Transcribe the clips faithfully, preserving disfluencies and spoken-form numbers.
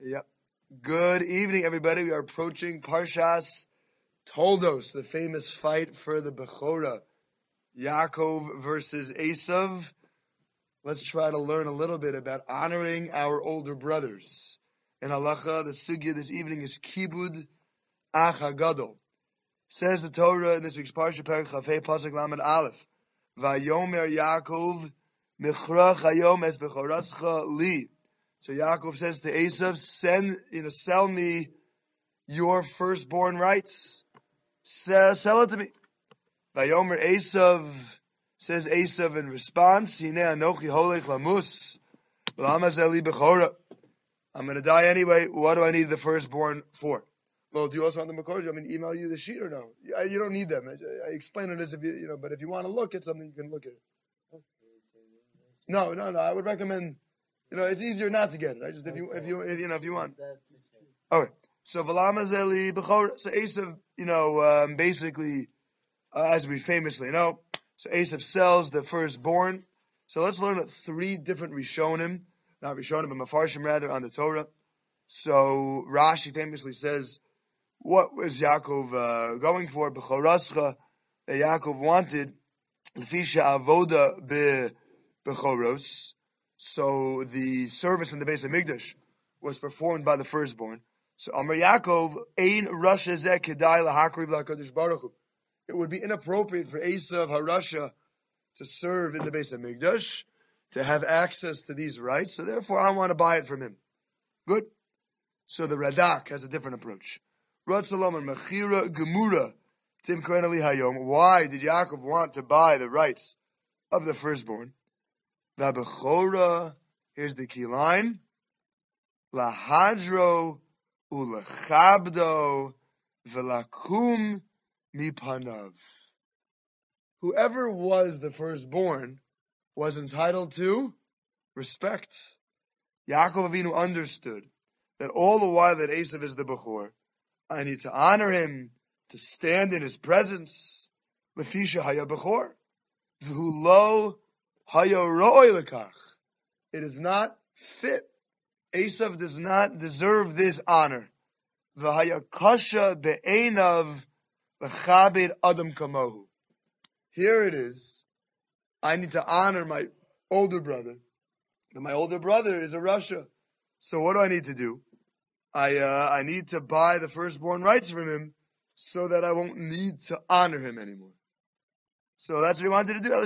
Yep. Good evening, everybody. We are approaching Parshas Toldos, the famous fight for the Bechora, Yaakov versus Esav. Let's try to learn a little bit about honoring our older brothers. In Halacha, the sugya this evening is Kibud Ach HaGadol. Says the Torah in this week's Parsha, Perek Chafei, Pasuk Lamed Aleph, Vayomer Yaakov, Michra Chayom es Bechorascha Li. So Yaakov says to Esav, send, you know, sell me your firstborn rights. Sell, sell it to me. Vayomer Esav, says Esav in response, Hine anochi holech lamus, v'lama zeh li bechora. I'm going to die anyway. What do I need the firstborn for? Well, do you also want the Makor? I mean, email you the sheet or no? You don't need them. I, I explain it as if you, you know, but if you want to look at something, you can look at it. No, no, no. I would recommend, you know, it's easier not to get it. I just, if you, if you, if, you know, if you want. Okay. So, V'lama zeh li bechora. So, Esav, you know, um, basically, uh, as we famously know, so Esav sells the firstborn. So let's learn three different Rishonim, not Rishonim, but Mefarshim rather, on the Torah. So Rashi famously says, what was Yaakov uh, going for? Bechorascha, that Yaakov wanted, Lefisha avoda be bechoros. So the service in the base of Migdash was performed by the firstborn. So Amar Yaakov, ein rasha zeh kedai lahakriv lakadosh baruch hu. It would be inappropriate for Esav Harasha to serve in the base of Migdash, to have access to these rights. So therefore, I want to buy it from him. Good. So the Radak has a different approach. Ratzalam and Mechira Gemura Tim Kohenali Hayom. Why did Yaakov want to buy the rights of the firstborn? V'abechora. Here's the key line. Lahadro ulechabdo v'lakum mipanav. Whoever was the firstborn was entitled to respect. Yaakov Avinu understood that all the while that Esav is the Bechor, I need to honor him, to stand in his presence. Lefisha haya Bechor. V'hu lo haya ro'oi lekach. It is not fit. Esav does not deserve this honor. V'haya kasha be'enav l'chabed adam kamohu. Here it is. I need to honor my older brother. But my older brother is a Rasha. So what do I need to do? I uh, I need to buy the firstborn rights from him so that I won't need to honor him anymore. So that's what he wanted to do.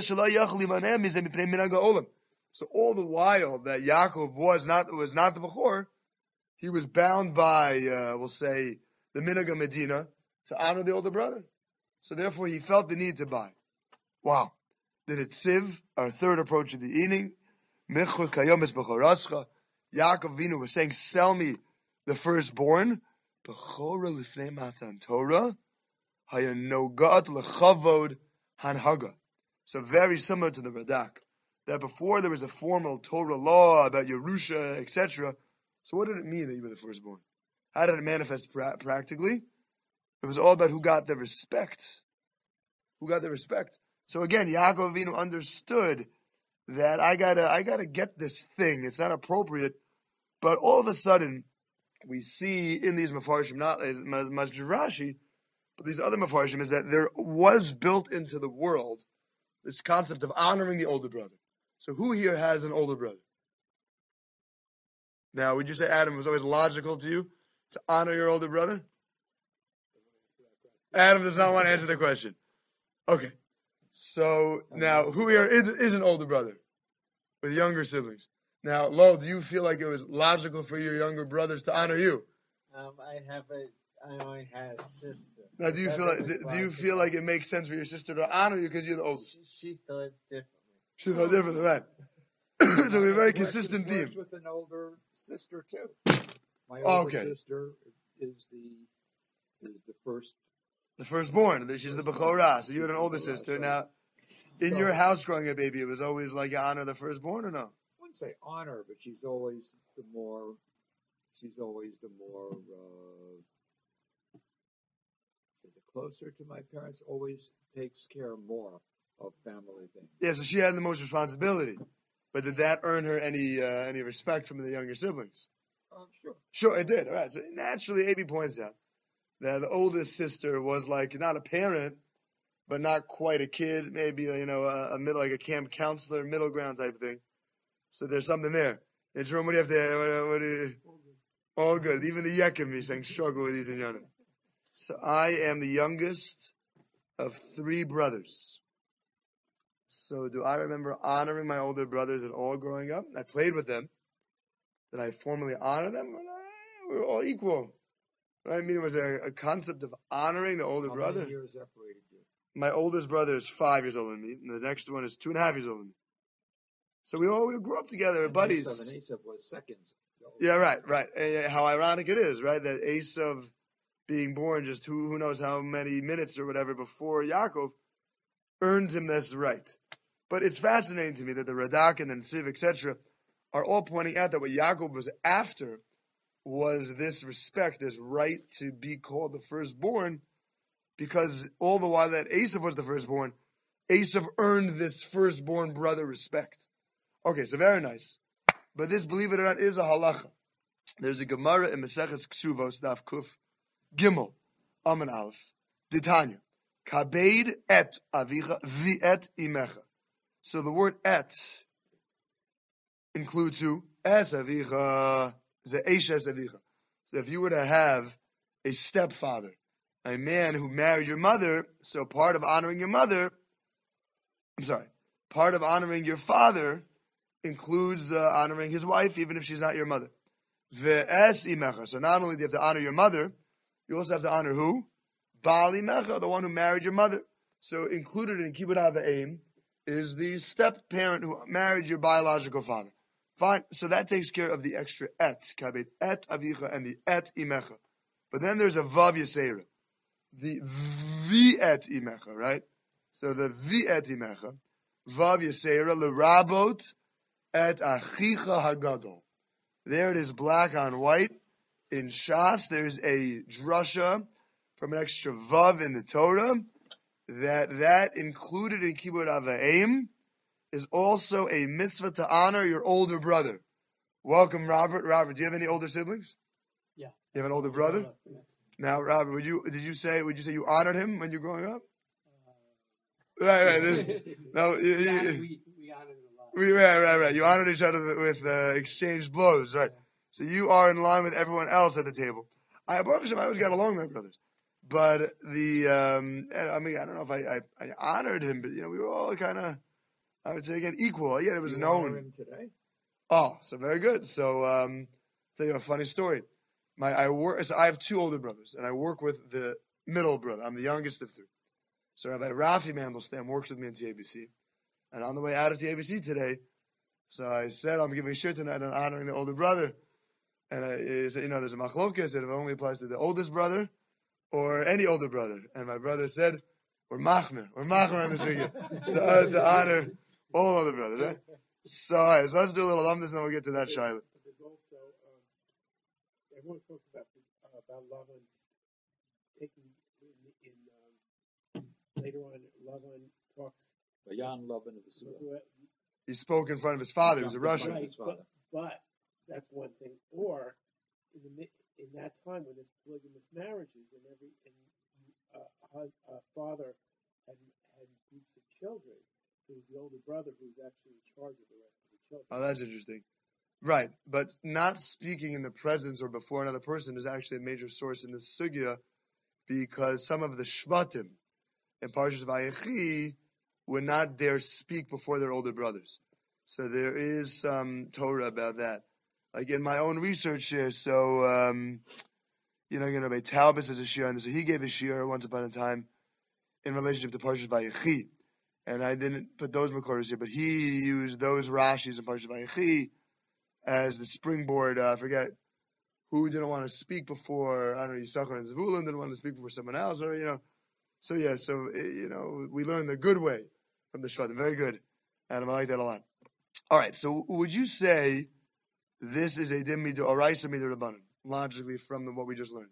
So all the while that Yaakov was not was not the Bechor, he was bound by, uh, we'll say, the Minhag Medina to honor the older brother. So therefore he felt the need to buy. Wow. The Netziv, our third approach of the evening, Michur Kayom es Bechorascha. Yaakov Avinu was saying, sell me the firstborn. Bechora lifnei matan Torah. Hayanogat lechavod hanhaga. So very similar to the Radak. That before there was a formal Torah law about Yerusha, et cetera. So what did it mean that you were the firstborn? How did it manifest pra- practically? It was all about who got the respect. Who got the respect. So again, Yaakov Avinu understood that I gotta, I gotta get this thing. It's not appropriate, but all of a sudden, we see in these Mefarshim, not as much as Rashi, but these other Mefarshim, is that there was built into the world this concept of honoring the older brother. So who here has an older brother? Now, would you say, Adam, was always logical to you to honor your older brother? Adam does not want to answer the question. Okay. So now, who here is, is an older brother with younger siblings? Now, Lowell, do you feel like it was logical for your younger brothers to honor you? Um, I have a, I only had a sister. Now, do you feel like, do, do you feel like it makes sense for your sister to honor you because you're the oldest? She, she thought differently. She thought differently, right? So we're a very consistent theme. With an older sister too. My older okay. sister is the is the first. The firstborn. She's the Bechorah. So you had an older sister. Now, in so, your house growing up, baby, it was always like you honor the firstborn, or no? I wouldn't say honor, but she's always the more. She's always the more. Uh, say the closer to my parents, always takes care more of family things. Yeah, so she had the most responsibility. But did that earn her any uh, any respect from the younger siblings? Uh, sure. Sure, it did. All right. So naturally, A B points out that the oldest sister was like not a parent, but not quite a kid. Maybe you know a, a middle, like a camp counselor, middle ground type thing. So there's something there. And Jerome, what do you have to? What, what do you, all good. Even the Yekim is saying struggle with these in Yonim. So I am the youngest of three brothers. So do I remember honoring my older brothers at all growing up? I played with them. Did I formally honor them? We were all equal. Right? I mean, it was a, a concept of honoring the older How brother. many years separated you? My oldest brother is five years older than me, and the next one is two and a half years older than me. So we all we grew up together, And buddies. Esav and Esav was seconds. Yeah, right, right. Uh, how ironic it is, right? That Esav being born just who who knows how many minutes or whatever before Yaakov earned him this right. But it's fascinating to me that the Radak and the Netziv, et cetera, are all pointing out that what Yaakov was after was this respect, this right to be called the firstborn, because all the while that Esav was the firstborn, Esav earned this firstborn brother respect. Okay, so very nice. But this, believe it or not, is a halacha. There's a Gemara in Maseches Ksuvos, Daf Kuf Gimel, Amen Aleph, Ditanya, Kabeid et avicha v'et imecha. So the word et includes who? Es avicha, the eish es avicha. So if you were to have a stepfather, a man who married your mother, so part of honoring your mother, I'm sorry, part of honoring your father includes uh, honoring his wife, even if she's not your mother. Ve'es imecha. So not only do you have to honor your mother, you also have to honor who? Baal imecha, the one who married your mother. So included in Kibbud Av V'Eim is the step parent who married your biological father. Fine. So that takes care of the extra et, kabed et avicha, and the et imecha. But then there's a vav yasera, the v'et imecha, right? So the v'et imecha, vav yasera lerabot et achicha hagadol. There it is, black on white. In Shas, there's a drasha from an extra vav in the Torah that that included in Kibbud Av V'Eim is also a mitzvah to honor your older brother. Welcome, Robert. Robert, do you have any older siblings? Yeah. You have an older brother? Yes. Now, Robert, would you did you say would you say you honored him when you were growing up? Uh, right, right. No, you, we, you, honored, we, we honored him a lot. we, right, right, right. You honored each other with uh, exchanged blows, right? So you are in line with everyone else at the table. I, Baruch Hashem, I always got along with my brothers. But the, um, I mean, I don't know if I, I, I honored him, but, you know, we were all kind of, I would say again, equal. Yeah, it was you known. honor him today? Oh, so very good. So, um, I'll tell you a funny story. My, I work, so I have two older brothers, and I work with the middle brother. I'm the youngest of three. So Rabbi Rafi Mandelstam works with me in T A B C. And on the way out of T A B C today, so I said, I'm giving a shir tonight on honoring the older brother. And I he said, you know, there's a machlokes that it only applies to the oldest brother or any older brother. And my brother said, we're machmer. We're machmer on the sugya to, uh, to honor all older brothers, right? So, all right, so let's do a little lumdus and then we'll get to that Shiloh. There's also, um, everyone talks about, uh, about Lavan taking, in, in um, later on, Lavan talks. Bayan Lavan of the Surah. He spoke in front of his father. He was a Russian. Right, but, but that's one thing. Or in the in that time when there's polygamous marriages and every and uh, a father had had groups of children, so it was the older brother who was actually in charge of the rest of the children. Oh, that's interesting. Right, but not speaking in the presence or before another person is actually a major source in the sugya, because some of the shvatim in Parshas Vayechi would not dare speak before their older brothers. So there is some Torah about that. Like in my own research here, so, um, you know, you know, Talbus has a shir on this. So he gave a shir once upon a time in relationship to Parshas Vayechi. And I didn't put those Makoros here, but he used those Rashis in Parshas Vayechi as the springboard. Uh, I forget who didn't want to speak before, I don't know, Yisachar and Zevulun didn't want to speak before someone else, or, you know. So, yeah, so, you know, we learned the good way from the Shvatim. Very good. And I like that a lot. All right, so would you say this is a dim midah oraisa midah rabbanan, logically from the, what we just learned?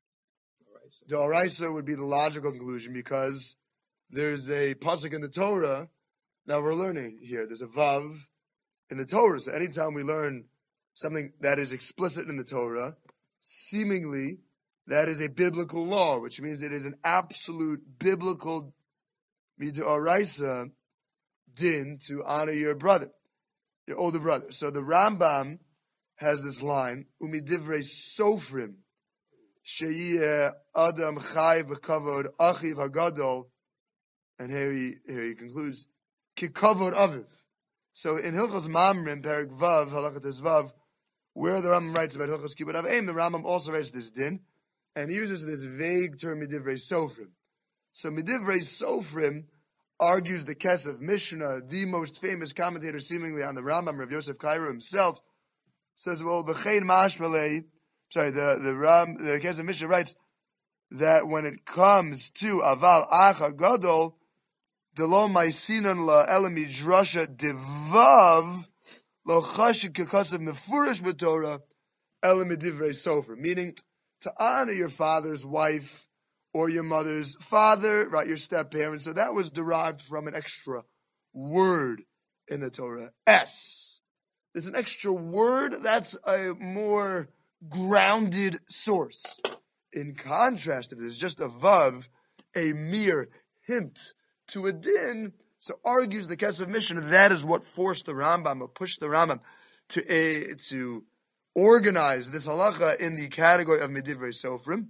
The oraisa would be the logical conclusion because there's a pasuk in the Torah that we're learning here. There's a vav in the Torah. So anytime we learn something that is explicit in the Torah, seemingly that is a biblical law, which means it is an absolute biblical midoraisa din to honor your brother, your older brother. So the Rambam has this line, umidivrei sofrim, sheyeh adam chai b'kavod achiv hagadol, and here he, here he concludes, kikavod aviv. So in Hilchos Mamrim, Perek Vav, Halachates Vav, where the Rambam writes about Hilchos Kibbud Av V'em, the Rambam also writes this din, and he uses this vague term midivrei sofrim. So midivrei sofrim argues the Kesef Mishnah, the most famous commentator seemingly on the Rambam, Rav Yosef Kairo himself, says, well, v'chein mashmalei, sorry, the, the Ram, the Kesef Mishnah writes that when it comes to Aval Acha Gadol, Delo Maisinan La Elami Drasha Devav Lo Chashid Kakasav Mefurish B'Torah Elami Divrei Sofer, meaning to honor your father's wife or your mother's father, right, your step-parent. So that was derived from an extra word in the Torah. S. There's an extra word that's a more grounded source. In contrast, if there's just a vav, a mere hint to a din, so argues the Kesef Mishnah, that is what forced the Rambam, or pushed the Rambam to uh, to organize this halacha in the category of Midivrei Sofrim.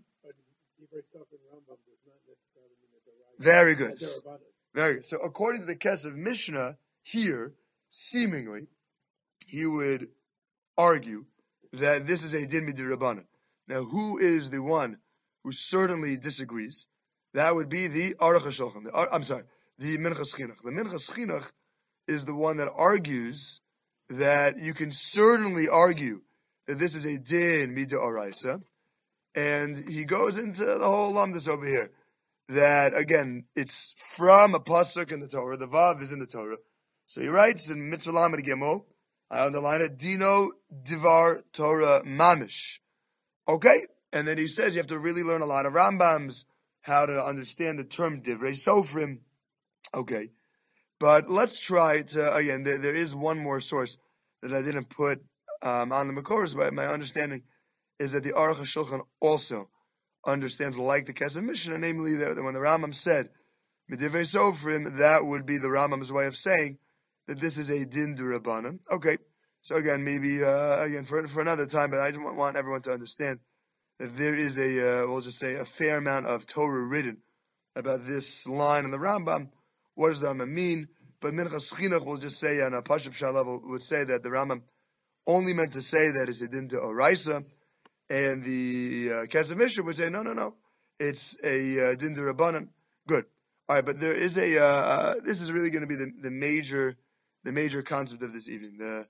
Very good. Very good. So according to the Kesef Mishnah, here, seemingly, he would argue that this is a din midirabbanan. Now, who is the one who certainly disagrees? That would be the Aruch HaShulchan. The, I'm sorry, the Minchas Chinuch. The Minchas Chinuch is the one that argues that you can certainly argue that this is a din midoraisa, and he goes into the whole lumdus over here. That again, it's from a pasuk in the Torah. The vav is in the Torah, so he writes in Mitzvah Lamed Gimel. I underline it. Dino Divar Torah Mamish. Okay, and then he says you have to really learn a lot of Rambams, how to understand the term Divrei Sofrim. Okay, but let's try to, again, there, there is one more source that I didn't put um, on the Makoros, but my understanding is that the Aruch HaShulchan also understands like the Kesef Mishnah, namely that when the Rambam said Midivrei Sofrim, that would be the Rambam's way of saying that this is a din d'Rabbanan. Okay, so again, maybe, uh, again, for for another time, but I just want everyone to understand that there is a, uh, we'll just say, a fair amount of Torah written about this line in the Rambam. What does the Rambam mean? But Minchas Chinuch will just say, on a Pashup Shah level, would say that the Rambam only meant to say that it's a din d'Oraisa, and the uh, Kesef Mishnah would say, no, no, no, it's a uh, din d'Rabbanan. Good. All right, but there is a, uh, uh, this is really going to be the, the major, the major concept of this evening. The,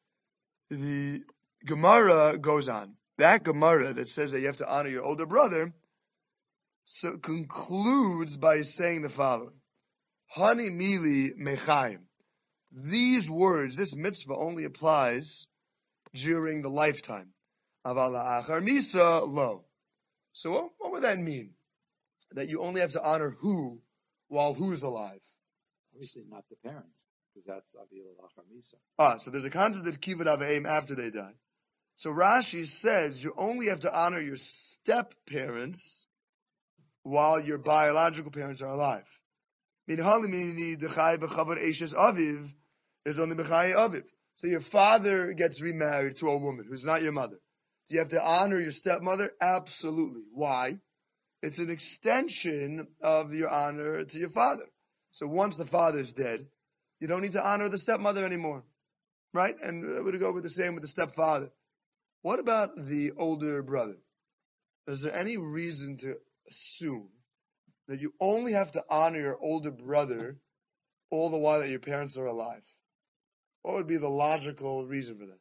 the Gemara goes on. That Gemara that says that you have to honor your older brother, so concludes by saying the following. Hani mili mechayim. These words, this mitzvah only applies during the lifetime. Aval achar misa lo. So what, what would that mean? That you only have to honor who while who's alive? Obviously not the parents, because that's avil achar misa. Ah, so there's a concept of kibbud av v'em after they die. So Rashi says you only have to honor your step parents while your biological parents are alive. Min halimini dechai b'chavar eishes aviv is only b'chai aviv. So your father gets remarried to a woman who's not your mother. Do you have to honor your stepmother? Absolutely. Why? It's an extension of your honor to your father. So once the father's dead, you don't need to honor the stepmother anymore. Right? And it would go with the same with the stepfather. What about the older brother? Is there any reason to assume that you only have to honor your older brother all the while that your parents are alive? What would be the logical reason for that?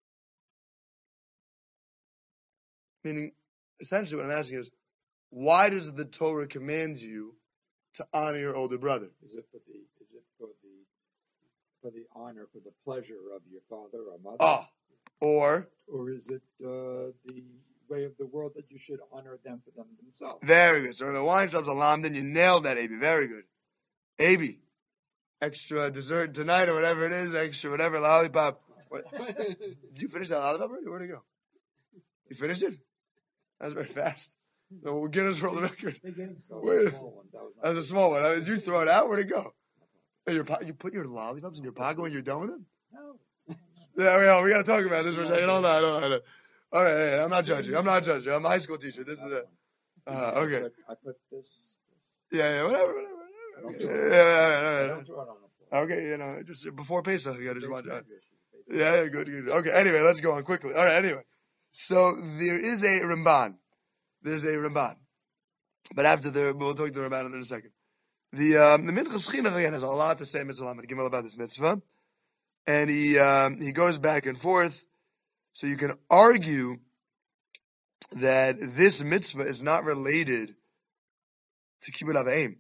Meaning, essentially what I'm asking is, why does the Torah command you to honor your older brother? Is it for the is it for the for the honor, for the pleasure of your father or mother? Ah, or or is it uh, the way of the world that you should honor them for them themselves? Very good. So the wine shop's alarmed, then you nailed that, Abi. Very good. Abi, extra dessert tonight or whatever it is, extra whatever, lollipop. What? Did you finish that lollipop already? Where'd it go? You finished it? That was very fast. No, we'll Guinness World Record. That was Wait. a small one. That was not That was a small one. Did you throw it out? Where'd it go? In your po- you put your lollipops in your pocket when you're done with them? No. Yeah, we, we got to talk about this for a second. Hold on, hold on, hold on. All right, hey, I'm not judging. I'm not judging. I'm a high school teacher. This is it. Uh, okay. I put, I put this. Yeah, yeah, whatever, whatever. Don't whatever. do Yeah, it. yeah, yeah, yeah. Don't throw it on the floor. Okay, you know, just before Pesach, you got to just watch Basement out. dish. Yeah, yeah, good, good. Okay, anyway, let's go on quickly. All right, anyway. So there is a Ramban. There's a Ramban. But after the, we'll talk to the Ramban in a second. The, um, the Minchas Chinuch, again, has a lot to say, Mitzvah Lamed Gimel, about this mitzvah. And he, um, he goes back and forth. So you can argue that this mitzvah is not related to Kibbud Av V'Em.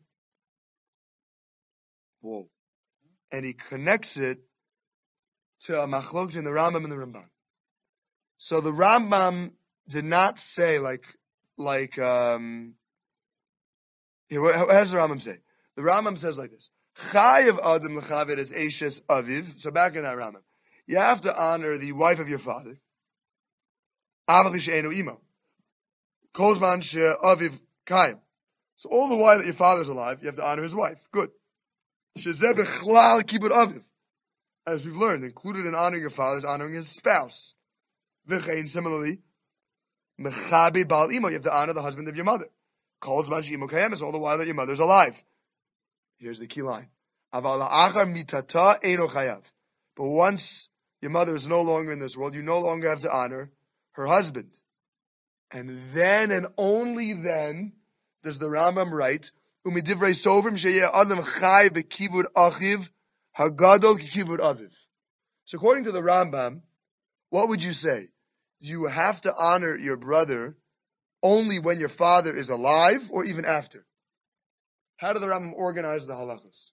Whoa. And he connects it to a machlok between the Rambam and the Ramban. So the Rambam did not say like, like, um, here, what, how does the Rambam say? The Rambam says like this. Chayav Adam l'chaved es Eishes Aviv. So back in that Rambam. You have to honor the wife of your father. Aval she'enu imo. Kozman she'aviv kayim. So all the while that your father's alive, you have to honor his wife. Good. Shezeh b'chlal kibbud aviv. As we've learned, included in honoring your father is honoring his spouse. V'chein, similarly, mechabed bal imo, you have to honor the husband of your mother. Kozman she'imo kayim is all the while that your mother's alive. Here's the key line. Aval la'achar mitata eino chayav. But once your mother is no longer in this world, you no longer have to honor her husband. And then and only then does the Rambam write, Umidivrei sovrim sheyeh adam chai b'kibud achiv hagadol kibud aviv. So according to the Rambam, what would you say? You have to honor your brother only when your father is alive or even after? How did the Rambam organize the halachos?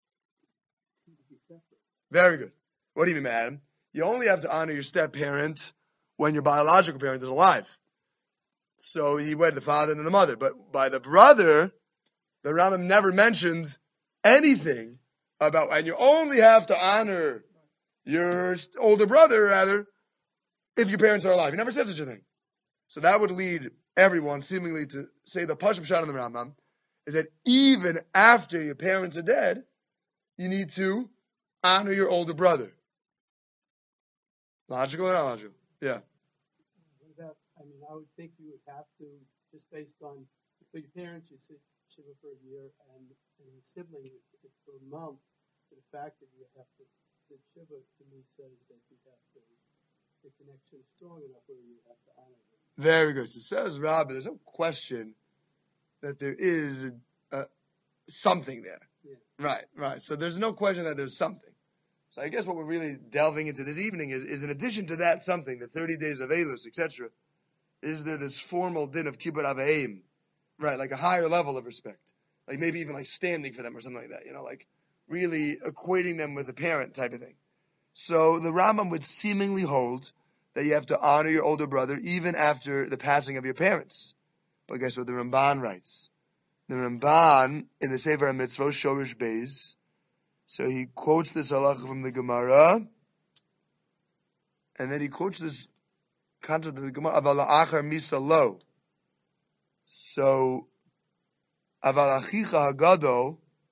Very good. What do you mean, Adam? You only have to honor your step-parent when your biological parent is alive. So he wed the father and then the mother. But by the brother, the Rambam never mentioned anything about, and you only have to honor your older brother, rather, if your parents are alive. He never said such a thing. So that would lead everyone seemingly to say the Pashut Pshat in the Rambam is that even after your parents are dead, you need to honor your older brother. Logical or not logical? Yeah. Without, I mean, I would think you would have to, just based on, for your parents, you sit shiva for a year, and, and your sibling, it's for a month. The fact that you have to sit shiva, to me, says that you have to, the connection is strong enough where you have to honor them. Very good. So says Rabbi, there's no question that there is uh, something there. Yeah. Right, right. So there's no question that there's something. So I guess what we're really delving into this evening is, is in addition to that something, the thirty days of Eilos, et cetera, is there this formal din of Kibbud Av V'Em, right? Like a higher level of respect, like maybe even like standing for them or something like that, you know, like really equating them with a parent type of thing. So the Rambam would seemingly hold that you have to honor your older brother even after the passing of your parents. But guess what the Ramban writes? The Ramban in the Sefer HaMitzvot Shorish Beis. So he quotes this halacha from the Gemara, and then he quotes this concept of the Gemara, Aval Achar Misa Lo. So, Aval Achicha Hagado,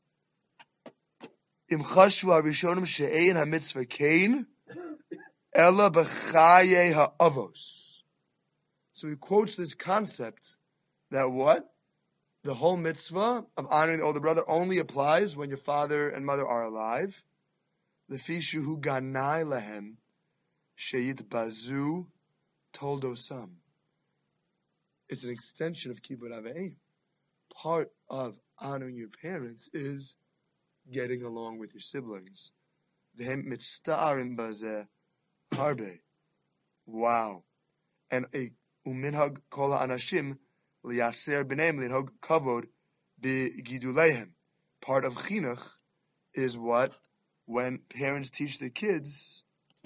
Im Chashu HaRishonim She'ein HaMitzvah Kain, Ela B'chaye HaAvos. So he quotes this concept that what? The whole mitzvah of honoring the older brother only applies when your father and mother are alive. L'fishu hu ganai lehem sheyit bazu toldosam. It's an extension of Kibbud Av V'Em. Part of honoring your parents is getting along with your siblings. V'hem mitzta'arim bazeh harbe. Wow. And a uminhag kol ha'anashim liyaser b'neim linhog kavod b'giduleihem. Part of chinuch is what? When parents teach their kids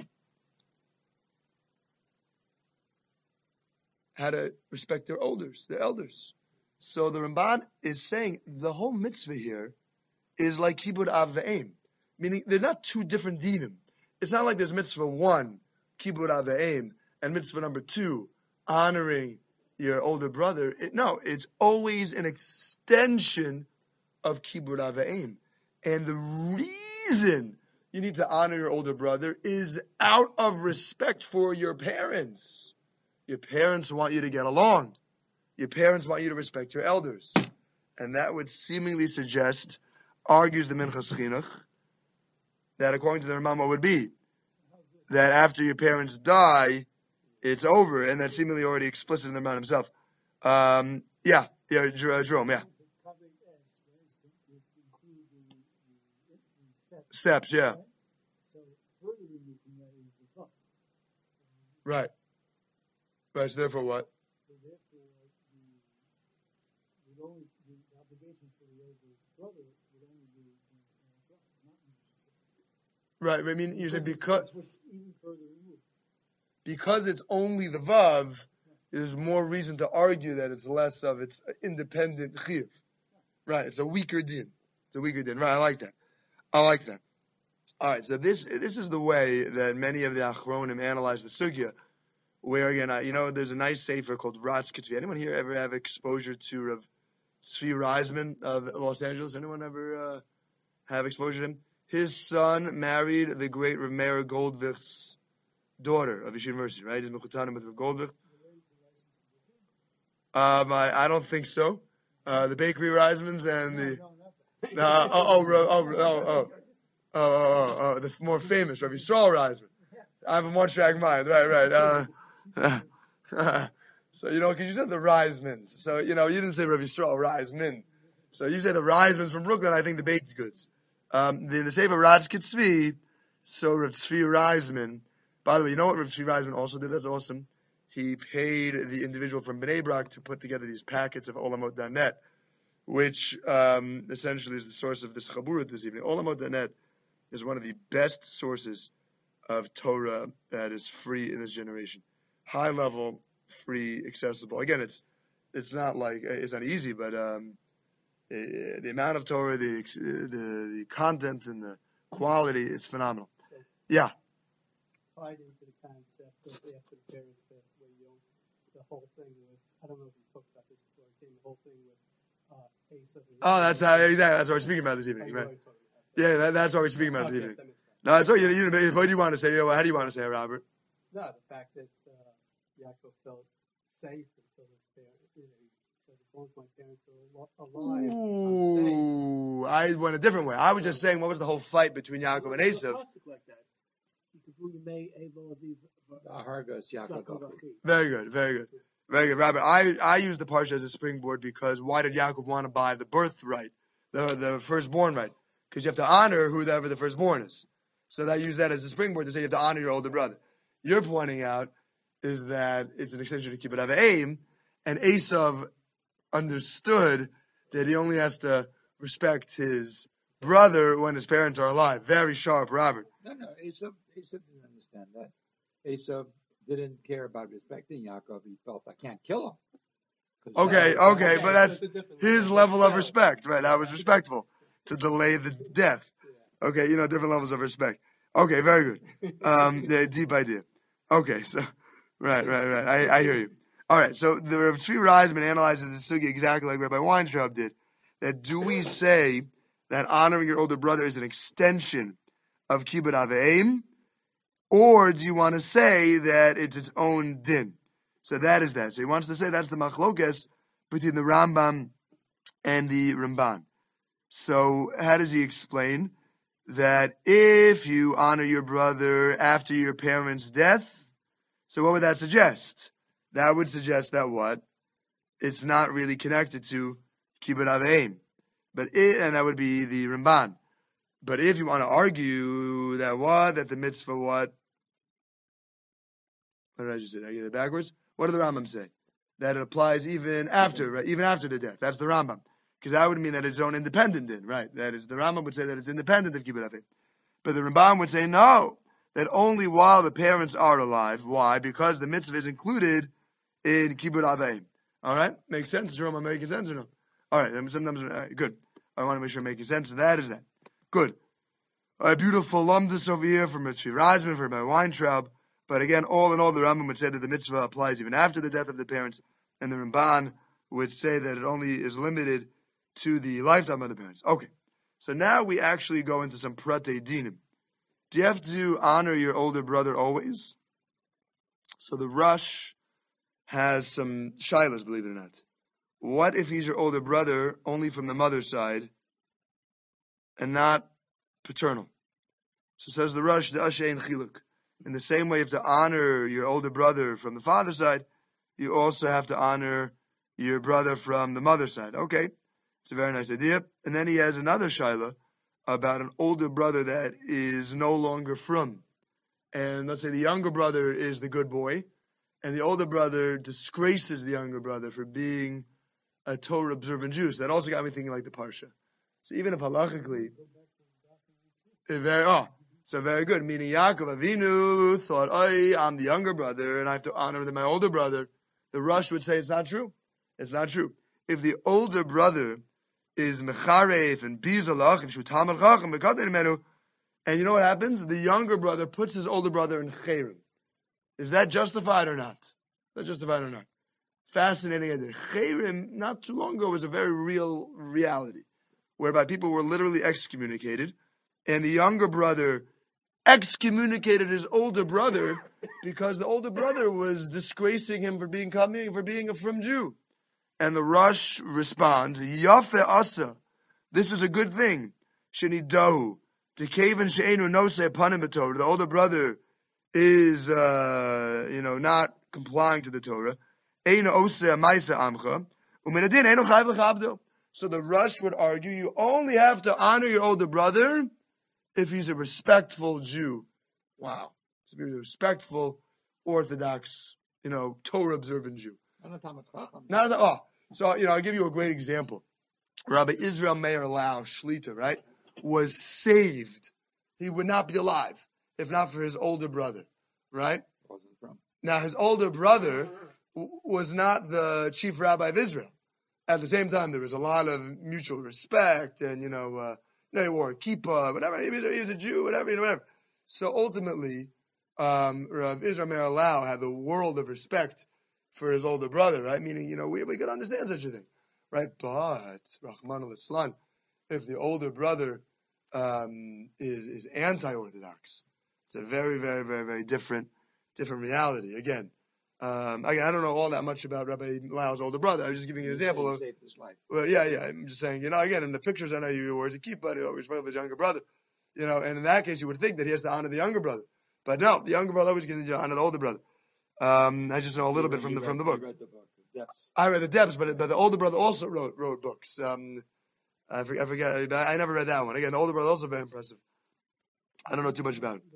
how to respect their elders, their elders. So the Ramban is saying the whole mitzvah here is like Kibbud Av V'Em, meaning they're not two different dinim. it's not like there's mitzvah one, kibud aveim, and mitzvah number two, honoring your older brother. It, no, it's always an extension of kibud aveim. And the reason you need to honor your older brother is out of respect for your parents. Your parents want you to get along. Your parents want you to respect your elders. And that would seemingly suggest, argues the Minchas Chinuch, that according to the Rambam would be that after your parents die, it's over, and that's seemingly already explicit in the Rambam himself. Um, yeah, yeah, Jerome, yeah. Steps, yeah. Right. Right, so therefore what? So therefore, the, the only the obligation for the older brother would only be the not Right, I mean, you're saying because, what's even further removed. Because it's only the Vav, there's more reason to argue that it's less of its independent Chiv. Right, it's a weaker din. It's a weaker din. Right, I like that. I like that. Alright, so this this is the way that many of the Achronim analyze the Sugya, where again, I, you know, there's a nice sefer called Ratz Kitzvi. Anyone here ever have exposure to Rav Tzvi Reisman of Los Angeles? Anyone ever uh, have exposure to him? His son married the great Rav Meir Goldvich's daughter of Yeshiva University, right? He's Mechutanim with Rav Goldvich. Um, I, I don't think so. Uh, the bakery Reismans and the uh, oh, oh, oh, oh, oh, oh. Oh, oh, oh, the more famous, Rabbi Yisrael Reisman. I have a one-track mind, right, right. Uh, so, you know, because you said the Reismans. So, you know, you didn't say Rabbi Yisrael Reisman. So you say the Reismans from Brooklyn, I think the baked goods. Um, the, the Sefer Ratz Kitzvi, so Rav Tzvi Reisman, by the way, you know what Rav Tzvi Reisman also did? That's awesome. He paid the individual from Bnei Brak to put together these packets of olamot dot net, which um, essentially is the source of this chaburah this evening. olamot dot net is one of the best sources of Torah that is free in this generation. High level, free, accessible. Again, it's it's not like it's not easy, but um, the amount of Torah, the, the the content, and the quality is phenomenal. So, yeah. Tied into the concept that after the parents passed away, you know, the whole thing with, I don't know if we talked about this before, it came the whole thing with uh, Asa. Oh, that's how, exactly. That's what we're speaking about this evening, right? Yeah, that, that's what we're speaking about oh, this yes, evening. No, that's what you, you. What do you want to say? How do you want to say, Robert? No, the fact that uh, Yaakov felt safe until his parents, you know, he said, as long as my parents are alive, Ooh, I'm safe. I went a different way. I was just saying, what was the whole fight between Yaakov and Esav? Like that. Very good, very good, very good, Robert. I I use the parsha as a springboard because why did Yaakov want to buy the birthright, the the firstborn right? Because you have to honor whoever the firstborn is. So I use that as a springboard to say you have to honor your older brother. You're pointing out is that it's an extension to keep it have aim, and Esav understood that he only has to respect his brother when his parents are alive. Very sharp, Robert. No, no, Esav, Esav didn't understand that. Esav didn't care about respecting Yaakov. He felt, I can't kill him. Okay, uh, okay, but that's his level of respect, right? That was respectful to delay the death. Okay, you know, different levels of respect. Okay, very good. Um, yeah, deep idea. Okay, so, right, right, right. I, I hear you. All right, so the Rav Tzvi Reisman analyzes the sugi exactly like Rabbi Weintraub did. That do we say that honoring your older brother is an extension of kibbud aveim, or do you want to say that it's its own din? So that is that. So he wants to say that's the machlokes between the Rambam and the Ramban. So how does he explain that if you honor your brother after your parents' death, so what would that suggest? That would suggest that what? It's not really connected to kibbud aveim. But it, and that would be the Ramban. But if you want to argue that what? That the mitzvah what? What did I just say? Did I get it backwards? What did the Rambam say? That it applies even after, right? Even after the death. That's the Rambam. Because that would mean that it's own independent din, right? That is, the Rambam would say that it's independent of kibbud aveim. But the Ramban would say no, that only while the parents are alive. Why? Because the mitzvah is included in kibbud aveim. All right? Makes sense? Jerome, am I making sense or no? All right. Sometimes, all right, good. I want to make sure I'm making sense. So that is that. Good. A beautiful lumdus over here from Mitzvah Reisman, from Rabbi Weintraub. But again, all in all, the Rambam would say that the mitzvah applies even after the death of the parents, and the Ramban would say that it only is limited to the lifetime of the parents. Okay, so now we actually go into some prate dinim. Do you have to honor your older brother always? So the Rush has some shilas, believe it or not. What if he's your older brother only from the mother's side and not paternal? So says the Rush, the Ashein Chiluk. In the same way, you have to honor your older brother from the father's side, you also have to honor your brother from the mother's side. Okay, it's a very nice idea. And then he has another shaila about an older brother that is no longer from. And let's say the younger brother is the good boy, and the older brother disgraces the younger brother for being a Torah observant Jew. So that also got me thinking like the Parsha. So even if halachically, very, oh, so very good. Meaning Yaakov Avinu thought, oh, I'm the younger brother and I have to honor my older brother. The Rush would say it's not true. It's not true. If the older brother is Mecharef and Bizalach, if Shutamar Chacham, Menu, and you know what happens? The younger brother puts his older brother in Chayrim. Is that justified or not? Is that justified or not? Fascinating idea. Chayrim, not too long ago, was a very real reality, whereby people were literally excommunicated, and the younger brother excommunicated his older brother because the older brother was disgracing him for being coming for being a from Jew. And the Rush responds, Yafe Asa, this is a good thing. Sheni Dahu, Tekaven She'enu Nose Panim B'Torah. The older brother is, uh, you know, not complying to the Torah. Eino Ose Maisa Amcha, Umenadin Eino Chayv L'Chabdo. So the Rush would argue, you only have to honor your older brother if he's a respectful Jew. Wow. So if he's a respectful, Orthodox, you know, Torah observant Jew. Not at oh, so, you know, I'll give you a great example. Rabbi Israel Meir Lau, Shlita, right, was saved. He would not be alive if not for his older brother, right? Now, his older brother w- was not the chief rabbi of Israel. At the same time, there was a lot of mutual respect and, you know, uh, you know, he wore a kippah, whatever. He was, he was a Jew, whatever, you know, whatever. So ultimately, um, Rav Israel Meir Lau had the world of respect for his older brother, right? Meaning, you know, we we could understand such a thing, right? But Rahman al-Islam, if the older brother um, is is anti-Orthodox, it's a very, very, very, very different different reality. Again, um, again, I don't know all that much about Rabbi Lau's older brother. I'm just giving you an example of. Well, yeah, yeah. I'm just saying, you know, again, in the pictures, I know you were a kippah, he always with his younger brother, you know, and in that case, you would think that he has to honor the younger brother, but no, the younger brother always gets to honor the older brother. Um, I just know a little bit from the from the book. Read the book, the depths. I read the depths, but but the older brother also wrote wrote books. Um, I forget, I forget. I never read that one. Again, the older brother also very impressive. I don't know too much about it.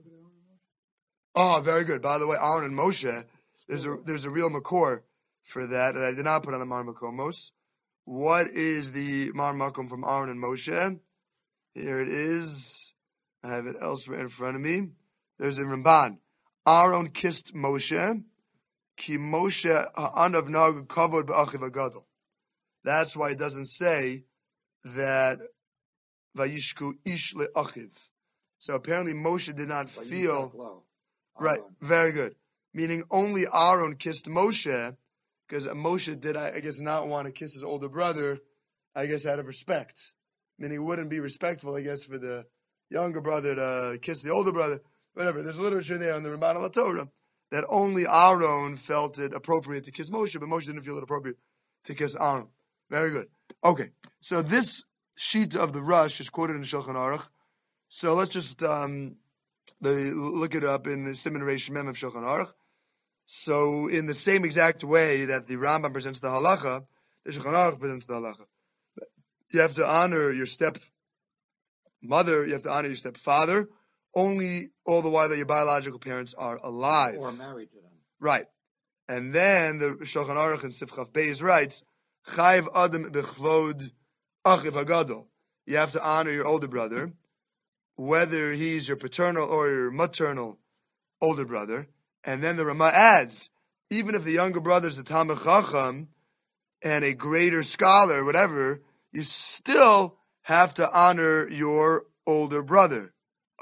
Oh, very good. By the way, Aaron and Moshe, there's a there's a real makor for that that I did not put on the Mar Makomos. What is the Mar Makom from Aaron and Moshe? Here it is. I have it elsewhere in front of me. There's a Ramban. Aaron kissed Moshe. Ki Moshe ha'anav nag kavod ba'achiv agadol. That's why it doesn't say that vayishku ish le'achiv. So apparently Moshe did not feel right. Very good. Meaning only Aaron kissed Moshe because Moshe did, I guess, not want to kiss his older brother. I guess out of respect. Meaning it wouldn't be respectful, I guess, for the younger brother to kiss the older brother. Whatever. There's literature there on the Ramban al Torah that only Aaron felt it appropriate to kiss Moshe, but Moshe didn't feel it appropriate to kiss Aaron. Very good. Okay, so this sheet of the Rush is quoted in Shulchan Aruch. So let's just um, the, look it up in the Siman Reish Mem of Shulchan Aruch. So in the same exact way that the Rambam presents the halacha, the Shulchan Aruch presents the halacha. You have to honor your step mother, you have to honor your stepfather, only all the while that your biological parents are alive. Or married to them. Right. And then the Shulchan Aruch in Sifchaf Beis writes, Chayv Adam b'chvod achiv hagadol. You have to honor your older brother, whether he's your paternal or your maternal older brother. And then the Rama adds, even if the younger brother is the Talmid Chacham and a greater scholar, whatever, you still have to honor your older brother.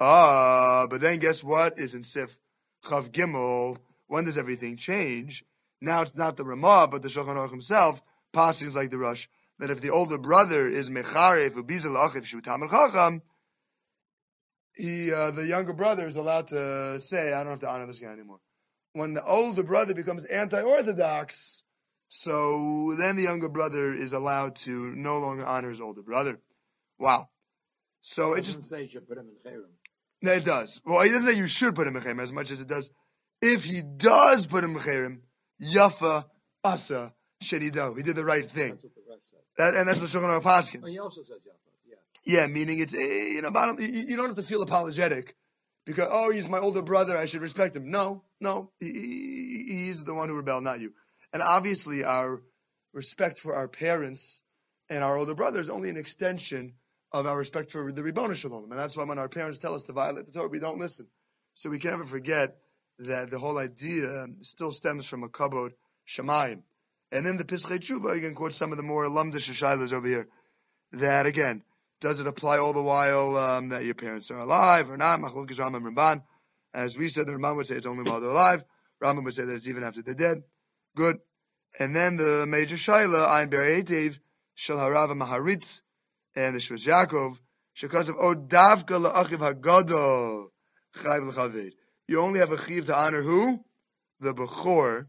Ah, but then guess what is in Sif Chav Gimel? When does everything change? Now it's not the Ramah, but the Shulchan Aruch himself passes like the Rush that if the older brother is Mecharef Ubizel Achiv Shu Tamil Chacham, he uh, the younger brother is allowed to say, I don't have to honor this guy anymore. When the older brother becomes anti-orthodox, so then the younger brother is allowed to no longer honor his older brother. Wow. So It it just doesn't say you should put him in Cherem. no, it does. Well, he doesn't say you should put him in Mecherem as much as it does. If he does put him in Mecherem, Yafa Asa Shenido. He did the right thing. That's what the Rush said. That, and that's what Shulchan Aruch Oh, Paskins. he also says Yafa. Yeah. Yeah, meaning it's, eh, you know, bottom, you, you don't have to feel apologetic because, oh, he's my older brother, I should respect him. No, no, he, he, he's the one who rebelled, not you. And obviously our respect for our parents and our older brother is only an extension of our respect for the Ribono Shalom. And that's why when our parents tell us to violate the Torah, we don't listen. So we can never forget that the whole idea still stems from a kabod Shemayim. And then the Pischei Tshuva, again, quotes some of the more lamdish shaylas over here. That, again, does it apply all the while um, that your parents are alive or not? Machlokes Rambam and Ramban. As we said, the Ramban would say it's only while they're alive. Rambam would say that it's even after they're dead. Good. And then the major shayla, Ayin Berei Etev, Shel Harav Maharitz, and the Shvus Yaakov, because of Odavka la'achiv hagadol chayv l'chaved. You only have a chiv to honor who? The Bechor.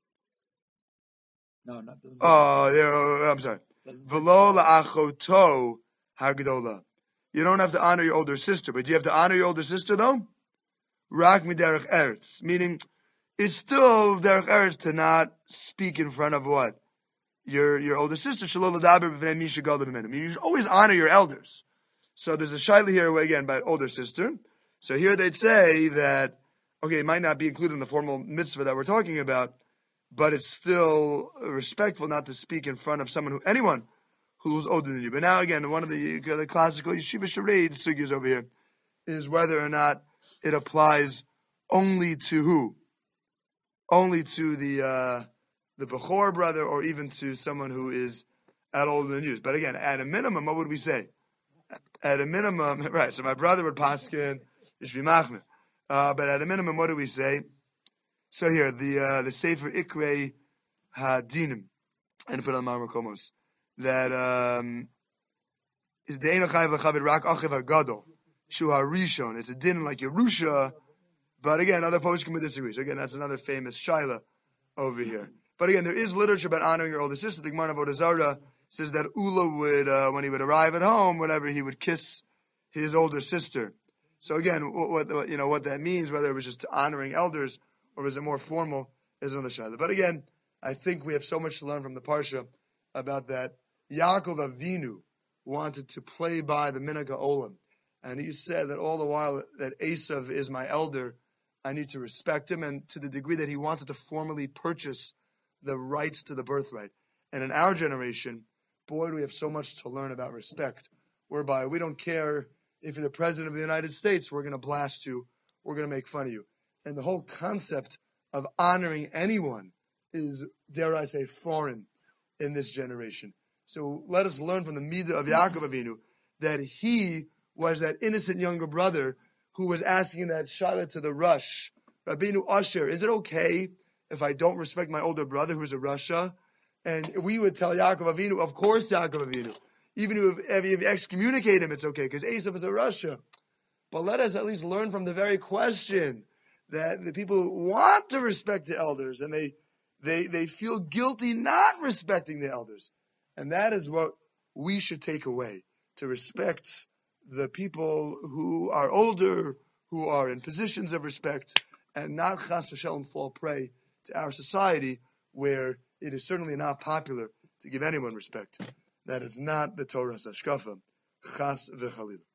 No, not this. Oh, there. I'm sorry. V'lo la'achoto hagdola. You don't have to honor your older sister, but do you have to honor your older sister though? Rak miderech eretz, meaning it's still derech eretz to not speak in front of what? Your your older sister, Shalom Ladaber B'nei Misha Galda B'menim. You should always honor your elders. So there's a shaila here again about older sister. So here they'd say that, okay, it might not be included in the formal mitzvah that we're talking about, but it's still respectful not to speak in front of someone who, anyone who's older than you. But now again, one of the, the classical yeshiva charade sugyas over here is whether or not it applies only to who? Only to the, uh, the Bechor brother, or even to someone who is at older than you. But again, at a minimum, what would we say? At a minimum, right, so my brother would paskin, Yishvi Machmir. Uh, but at a minimum, what do we say? So here, the, uh, the Sefer Ikrei Hadinim, and put on my Makomos, that, um, is the Eino Chayv L'Chaved Rak Achiv HaGadol, Shu HaRishon. It's a din like Yerusha, but again, other poskim would disagree. So again, that's another famous shaila over here. But again, there is literature about honoring your older sister. The Gemara of Avodah Zarah says that Ula would, uh, when he would arrive at home, whatever, he would kiss his older sister. So again, what, what you know what that means, whether it was just honoring elders or was it more formal, is another shayla. But again, I think we have so much to learn from the parsha about that. Yaakov Avinu wanted to play by the minhag ha'olam, and he said that all the while that Esav is my elder, I need to respect him, and to the degree that he wanted to formally purchase the rights to the birthright. And in our generation, boy, do we have so much to learn about respect, whereby we don't care if you're the president of the United States, we're going to blast you, we're going to make fun of you. And the whole concept of honoring anyone is, dare I say, foreign in this generation. So let us learn from the Midah of Yaakov Avinu that he was that innocent younger brother who was asking that shaila to the Rush, Rabbeinu Asher, is it okay if I don't respect my older brother who's a Rasha? And we would tell Yaakov Avinu, of course Yaakov Avinu. Even if, if you excommunicate him, it's okay, because Esav is a Rasha. But let us at least learn from the very question that the people want to respect the elders, and they, they, they feel guilty not respecting the elders. And that is what we should take away, to respect the people who are older, who are in positions of respect, and not chas v'shalom fall prey to our society, where it is certainly not popular to give anyone respect. That is not the Torah's hashkafa. Chas v'chalil.